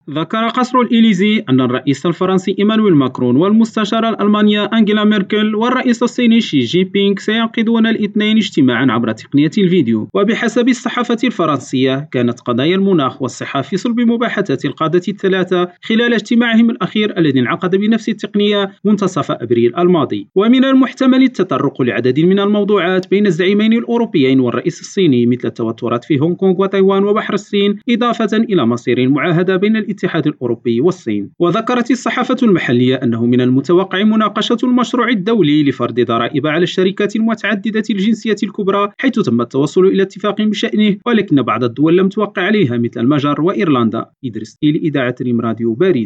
ذكر قصر الإليزي أن الرئيس الفرنسي إيمانويل ماكرون والمستشارة الألمانية أنغيلا ميركل والرئيس الصيني شي جي بينغ سيعقدون الاثنين اجتماعا عبر تقنية الفيديو. وبحسب الصحافة الفرنسية كانت قضايا المناخ والصحة في صلب مباحثات القادة الثلاثة خلال اجتماعهم الأخير الذي انعقد بنفس التقنية منتصف أبريل الماضي. ومن المحتمل التطرق لعدد من الموضوعات بين الزعيمين الأوروبيين والرئيس الصيني مثل التوترات في هونغ كونغ وتايوان وبحر الصين، إضافة إلى مصير المعاهدة بين الاتحاد الأوروبي والصين. وذكرت الصحافة المحلية أنه من المتوقع مناقشة المشروع الدولي لفرض ضرائب على الشركات المتعددة الجنسية الكبرى، حيث تم التوصل إلى اتفاق بشأنه، ولكن بعض الدول لم توقع عليها مثل المجر وإيرلندا. إدريس إلي، إذاعة ريم راديو باريس.